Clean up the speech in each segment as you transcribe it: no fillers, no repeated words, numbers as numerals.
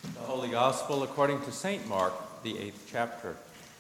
The Holy Gospel according to St. Mark, the 8th chapter.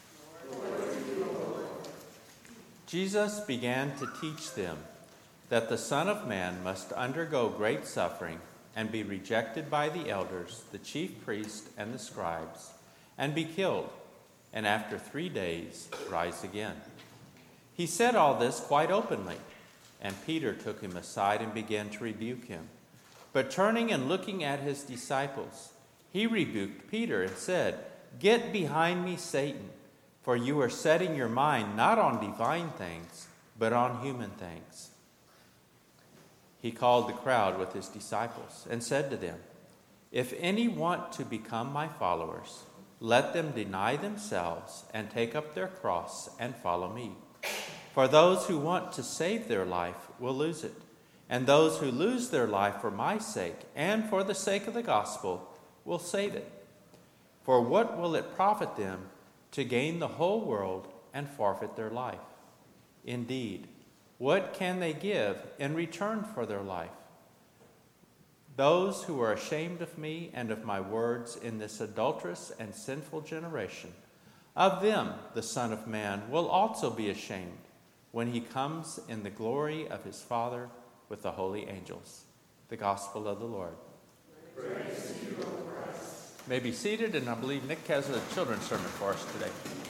Jesus began to teach them that the Son of Man must undergo great suffering and be rejected by the elders, the chief priests, and the scribes, and be killed, and after 3 days rise again. He said all this quite openly, and Peter took him aside and began to rebuke him. But turning and looking at his disciples, he rebuked Peter and said, "Get behind me, Satan, for you are setting your mind not on divine things, but on human things." He called the crowd with his disciples and said to them, "If any want to become my followers, let them deny themselves and take up their cross and follow me. For those who want to save their life will lose it, and those who lose their life for my sake and for the sake of the gospel will save it. For what will it profit them to gain the whole world and forfeit their life? Indeed, what can they give in return for their life? Those who are ashamed of me and of my words in this adulterous and sinful generation, of them the Son of Man will also be ashamed when he comes in the glory of his Father with the holy angels." The Gospel of the Lord. Praise to you, O Christ. May be seated, and I believe Nick has a children's sermon for us today.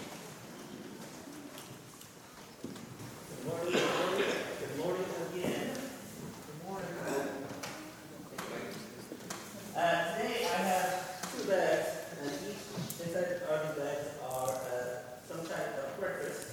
Good morning again. Good morning. Today I have 2 bags, and each inside of the bags are some type of breakfast.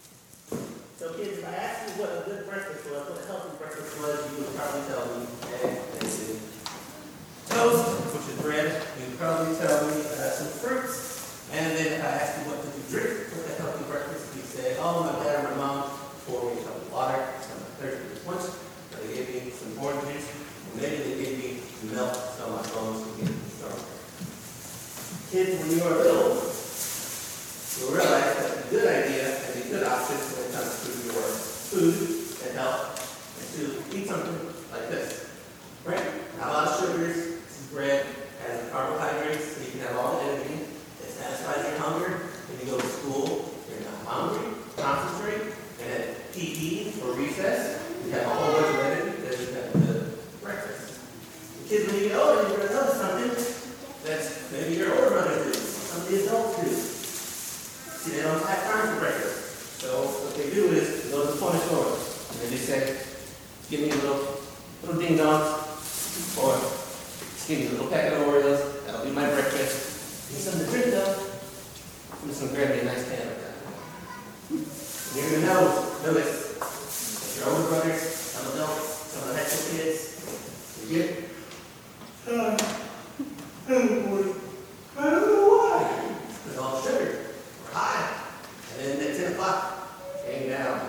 So kids, if I asked you what a good breakfast was, what a healthy breakfast was, you would probably tell me eggs and toast, which is bread. You would probably tell me some fruits. And then if I asked you what did you drink with a healthy breakfast, you'd say, "Oh, my dad and my mom poured me a cup of water, some Thursday lunch, or they gave me some oranges, or maybe they gave me milk so my bones would get stronger." Kids, when you are little, you'll realize that a good idea and a good option when it comes to your food and health is to eat something like this. Right? Not a lot of sugars. This is bread, has carbohydrates, so you can have all the energy. It satisfies your hunger. When you go to school, you're not hungry. Concentrate. And at PE or recess, you have a whole bunch of energy because you have a good breakfast. The kids, when you get older, you're going to notice something that's maybe your older brothers do, some of the adults do. See, they don't have time for breakfast. So what they do is they go to the corner store and they say, "Give me a little ding dongs, or just give me a little packet of Oreos. That'll be my breakfast. Give me something to drink though. I'm just gonna grab me a nice can of that." You're gonna notice that your older brothers, some adults, some of the high school kids, you get, I don't know why. It's all sugar. We're high. And then at 10 o'clock, came down.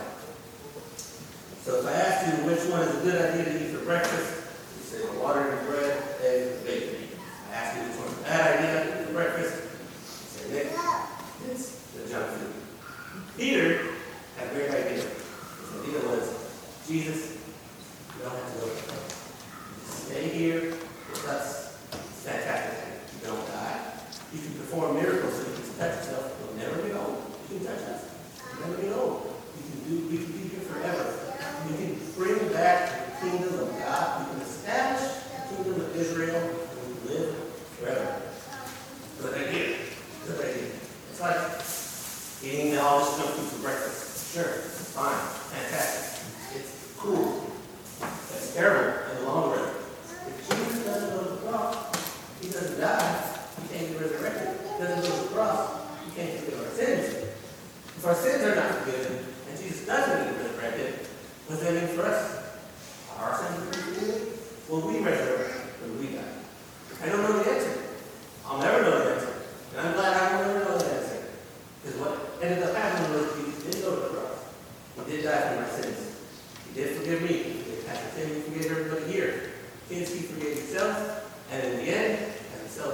So if I asked you which one is a good idea to eat for breakfast, you say water and bread, eggs, and bacon. I asked you which one is a bad idea to eat for breakfast, you say, "Nick, it's the junk food." Peter had a great idea. His idea was, "Jesus, you don't have to go to the place. Stay here with us. It's fantastic. You don't die. You can perform miracles so you can touch yourself. You'll never get old. You can touch us. You'll never get old. We can be here forever. You can bring back the kingdom of God. You can establish the kingdom of Israel and we live forever." Good idea. Good idea. It's like eating all this junk food for breakfast. Sure, it's fine. Fantastic. It's cool. That's terrible in the long run. If Jesus doesn't go to the cross, he doesn't die, he can't be resurrected. He doesn't go to the cross, he can't forgive our sins. If our sins are not forgiven, and Jesus doesn't get resurrected, what does that mean for us? Are our sins forgiven? Will we resurrect or will we die? I don't know the answer. I'll never know the answer. And I'm glad I will never know the answer. Because what ended up happening was Jesus did go to the cross. He did die for my sins. He did forgive me. He did Pastor Tim, he forgave everybody here. Kids, he forgave himself. And in the end, as himself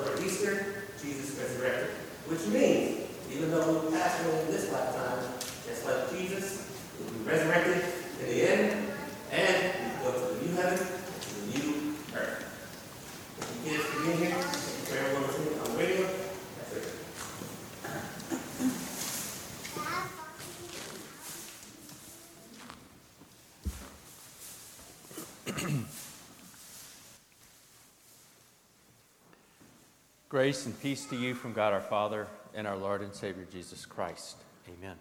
Grace and peace to you from God our Father and our Lord and Savior Jesus Christ. Amen.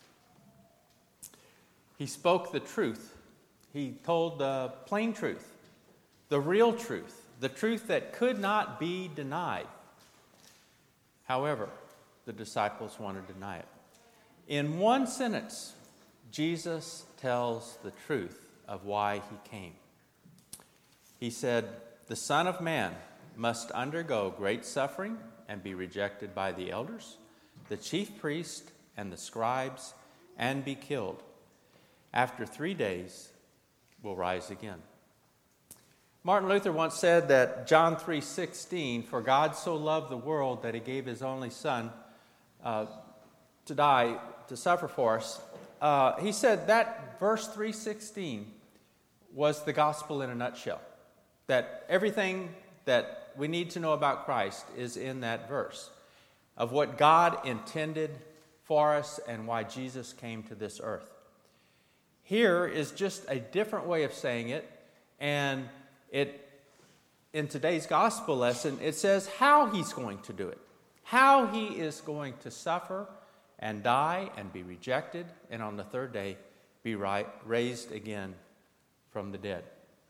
He spoke the truth. He told the plain truth, the real truth, the truth that could not be denied. However, the disciples want to deny it. In one sentence, Jesus tells the truth of why he came. He said, "The Son of Man must undergo great suffering and be rejected by the elders, the chief priests, and the scribes, and be killed. After 3 days, will rise again." Martin Luther once said that John 3:16, "For God so loved the world that he gave his only Son to die, to suffer for us." He said that verse 3:16 was the gospel in a nutshell. That everything that we need to know about Christ is in that verse of what God intended for us and why Jesus came to this earth. Here is just a different way of saying it, and in today's gospel lesson, it says how he's going to do it, how he is going to suffer and die and be rejected, and on the third day be raised again from the dead.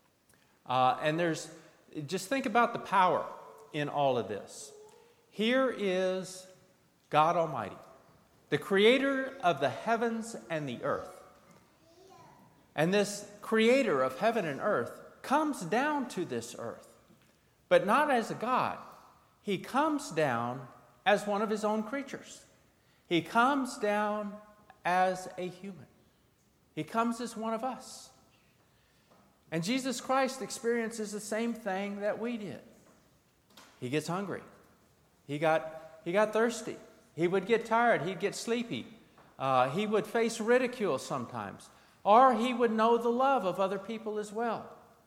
Just think about the power in all of this. Here is God Almighty, the creator of the heavens and the earth. And this creator of heaven and earth comes down to this earth, but not as a God. He comes down as one of his own creatures. He comes down as a human. He comes as one of us. And Jesus Christ experiences the same thing that we did. He gets hungry. He got thirsty. He would get tired. He'd get sleepy. He would face ridicule sometimes. Or he would know the love of other people as well.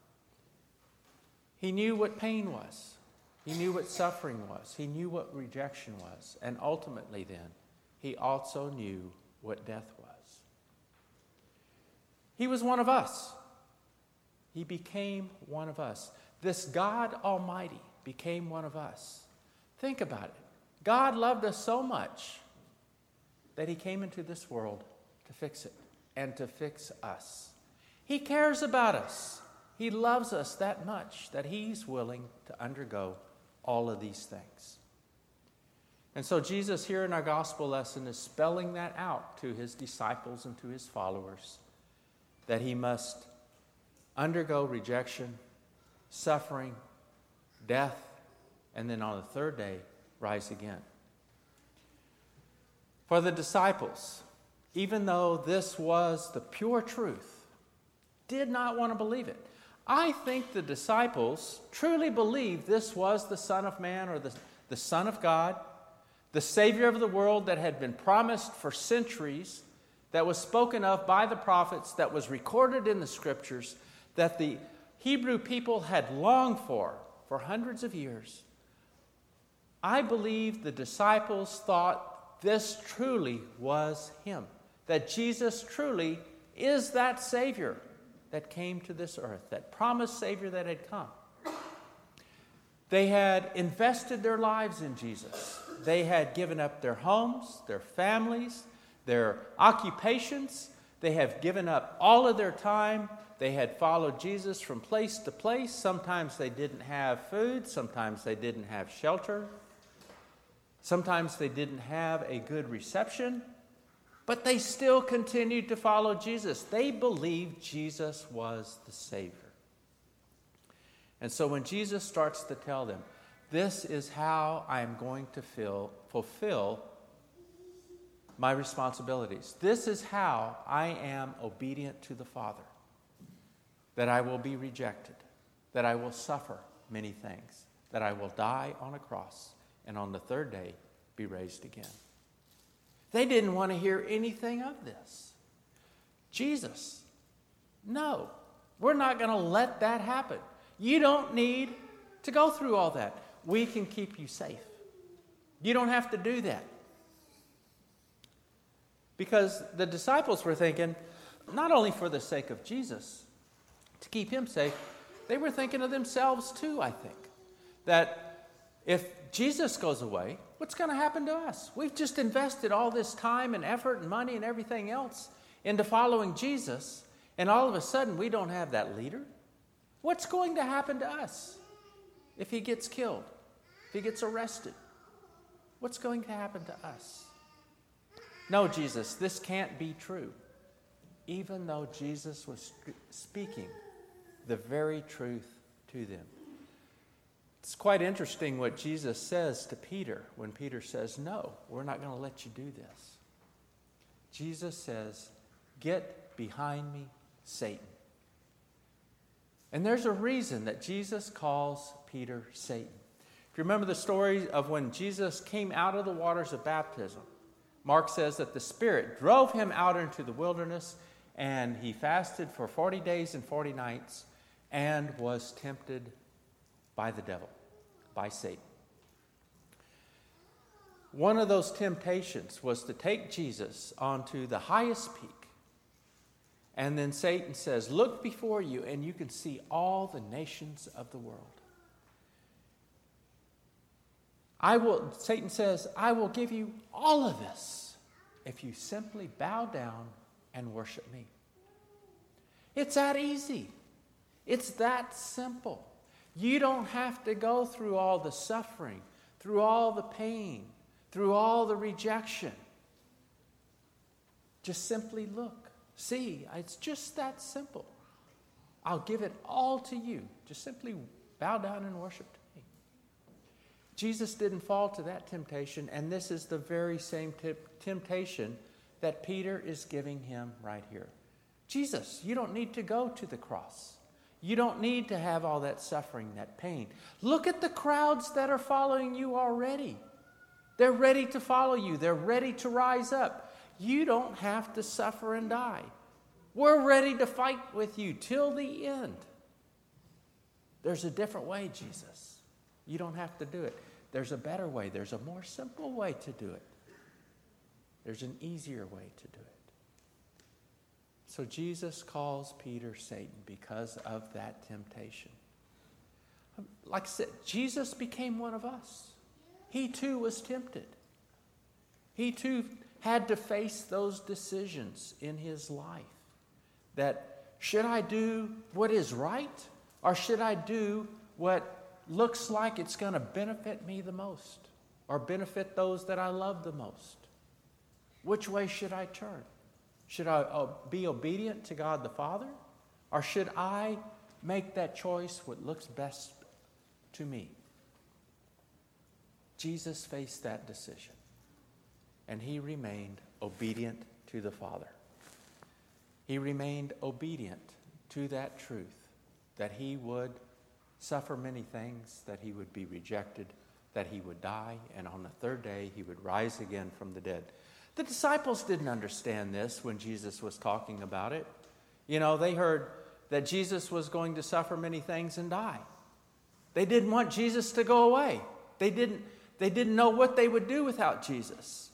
He knew what pain was. He knew what suffering was. He knew what rejection was. And ultimately then, he also knew what death was. He was one of us. He became one of us. This God Almighty became one of us. Think about it. God loved us so much that he came into this world to fix it and to fix us. He cares about us. He loves us that much that he's willing to undergo all of these things. And so Jesus here in our gospel lesson is spelling that out to his disciples and to his followers, that he must undergo rejection, suffering, death, and then on the third day, rise again. For the disciples, even though this was the pure truth, did not want to believe it. I think the disciples truly believed this was the Son of Man or the Son of God, the Savior of the world that had been promised for centuries, that was spoken of by the prophets, that was recorded in the scriptures, that the Hebrew people had longed for hundreds of years. I believe the disciples thought this truly was him, that Jesus truly is that Savior that came to this earth, that promised Savior that had come. They had invested their lives in Jesus. They had given up their homes, their families, their occupations. They have given up all of their time. They had followed Jesus from place to place. Sometimes they didn't have food. Sometimes they didn't have shelter. Sometimes they didn't have a good reception. But they still continued to follow Jesus. They believed Jesus was the Savior. And so when Jesus starts to tell them, this is how I am going to fulfill my responsibilities. This is how I am obedient to the Father. That I will be rejected. That I will suffer many things. That I will die on a cross. And on the third day, be raised again. They didn't want to hear anything of this. Jesus, no, we're not going to let that happen. You don't need to go through all that. We can keep you safe. You don't have to do that. Because the disciples were thinking, not only for the sake of Jesus, to keep him safe, they were thinking of themselves too, I think. That If Jesus goes away, what's going to happen to us? We've just invested all this time and effort and money and everything else into following Jesus, and all of a sudden we don't have that leader. What's going to happen to us if he gets killed, if he gets arrested? What's going to happen to us? No, Jesus, this can't be true. Even though Jesus was speaking the very truth to them. It's quite interesting what Jesus says to Peter when Peter says, no, we're not going to let you do this. Jesus says, get behind me, Satan. And there's a reason that Jesus calls Peter Satan. If you remember the story of when Jesus came out of the waters of baptism, Mark says that the Spirit drove him out into the wilderness, and he fasted for 40 days and 40 nights and was tempted by the devil, by Satan. One of those temptations was to take Jesus onto the highest peak. And then Satan says, look before you and you can see all the nations of the world. Satan says, I will give you all of this if you simply bow down and worship me. It's that easy. It's that simple. You don't have to go through all the suffering, through all the pain, through all the rejection. Just simply look. See, it's just that simple. I'll give it all to you. Just simply bow down and worship me. Jesus didn't fall to that temptation, and this is the very same temptation that Peter is giving him right here. Jesus, you don't need to go to the cross. You don't need to have all that suffering, that pain. Look at the crowds that are following you already. They're ready to follow you. They're ready to rise up. You don't have to suffer and die. We're ready to fight with you till the end. There's a different way, Jesus. You don't have to do it. There's a better way. There's a more simple way to do it. There's an easier way to do it. So Jesus calls Peter Satan because of that temptation. Like I said, Jesus became one of us. He too was tempted. He too had to face those decisions in his life. That should I do what is right, or should I do what looks like it's going to benefit me the most, or benefit those that I love the most? Which way should I turn? Should I be obedient to God the Father? Or should I make that choice what looks best to me? Jesus faced that decision. And he remained obedient to the Father. He remained obedient to that truth, that he would suffer many things, that he would be rejected, that he would die, and on the third day he would rise again from the dead. The disciples didn't understand this when Jesus was talking about it. You know, they heard that Jesus was going to suffer many things and die. They didn't want Jesus to go away. They didn't know what they would do without Jesus.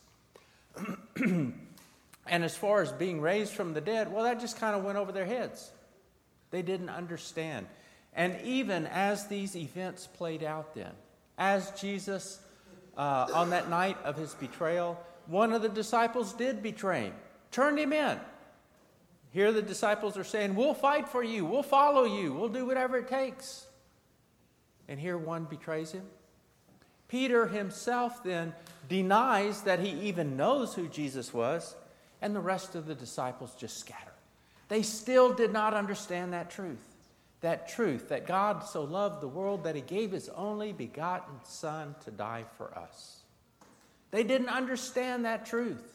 And as far as being raised from the dead, well, that just kind of went over their heads. They didn't understand. And even as these events played out then, as Jesus, on that night of his betrayal, one of the disciples did betray him, turned him in. Here the disciples are saying, we'll fight for you, we'll follow you, we'll do whatever it takes. And here one betrays him. Peter himself then denies that he even knows who Jesus was, and the rest of the disciples just scatter. They still did not understand that truth that God so loved the world that he gave his only begotten Son to die for us. They didn't understand that truth.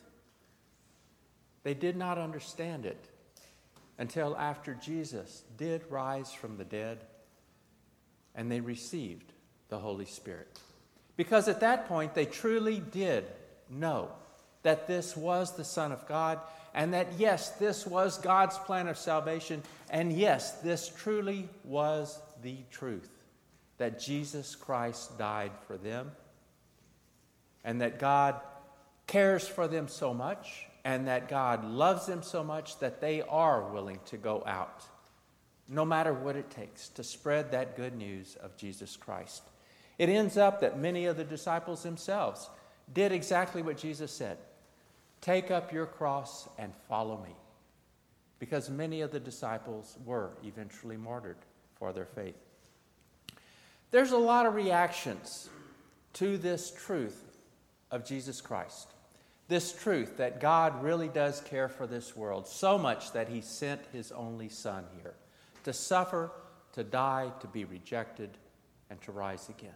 They did not understand it until after Jesus did rise from the dead and they received the Holy Spirit. Because at that point, they truly did know that this was the Son of God, and that, yes, this was God's plan of salvation, and yes, this truly was the truth, that Jesus Christ died for them, and that God cares for them so much, and that God loves them so much that they are willing to go out, no matter what it takes, to spread that good news of Jesus Christ. It ends up that many of the disciples themselves did exactly what Jesus said. Take up your cross and follow me. Because many of the disciples were eventually martyred for their faith. There's a lot of reactions to this truth of Jesus Christ. This truth that God really does care for this world so much that he sent his only Son here to suffer, to die, to be rejected, and to rise again.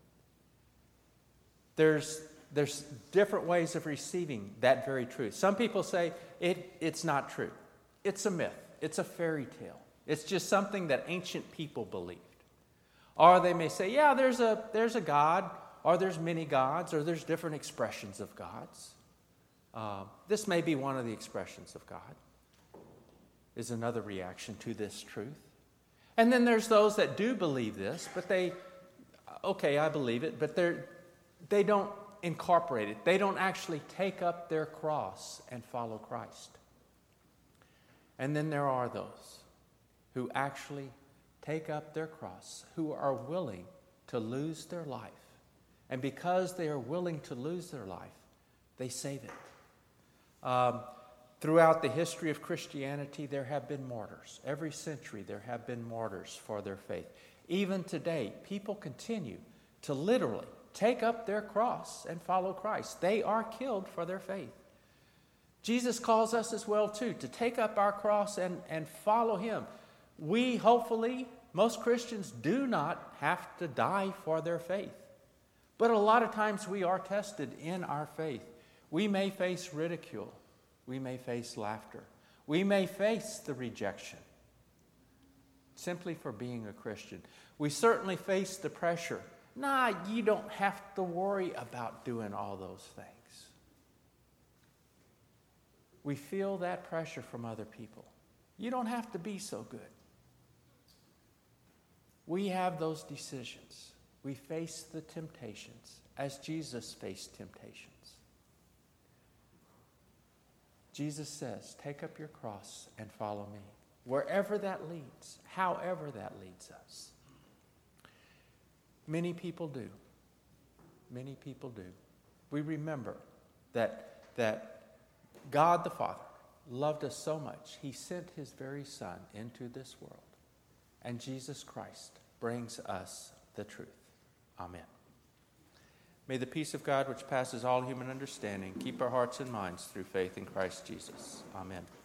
There's different ways of receiving that very truth. Some people say it's not true. It's a myth. It's a fairy tale. It's just something that ancient people believed. Or they may say, yeah, there's a God, or there's many gods, or there's different expressions of gods. This may be one of the expressions of God, is another reaction to this truth. And then there's those that do believe this, but I believe it, but they don't incorporate it. They don't actually take up their cross and follow Christ. And then there are those who actually take up their cross, who are willing to lose their life. And because they are willing to lose their life, they save it. Throughout the history of Christianity, there have been martyrs. Every century, there have been martyrs for their faith. Even today, people continue to literally take up their cross and follow Christ. They are killed for their faith. Jesus calls us as well, too, to take up our cross and follow him. We, hopefully, most Christians do not have to die for their faith. But a lot of times we are tested in our faith. We may face ridicule. We may face laughter. We may face the rejection simply for being a Christian. We certainly face the pressure. Nah, you don't have to worry about doing all those things. We feel that pressure from other people. You don't have to be so good. We have those decisions. We face the temptations as Jesus faced temptations. Jesus says, take up your cross and follow me. Wherever that leads, however that leads us. Many people do. Many people do. We remember that God the Father loved us so much, he sent his very Son into this world. And Jesus Christ brings us the truth. Amen. May the peace of God, which passes all human understanding, keep our hearts and minds through faith in Christ Jesus. Amen.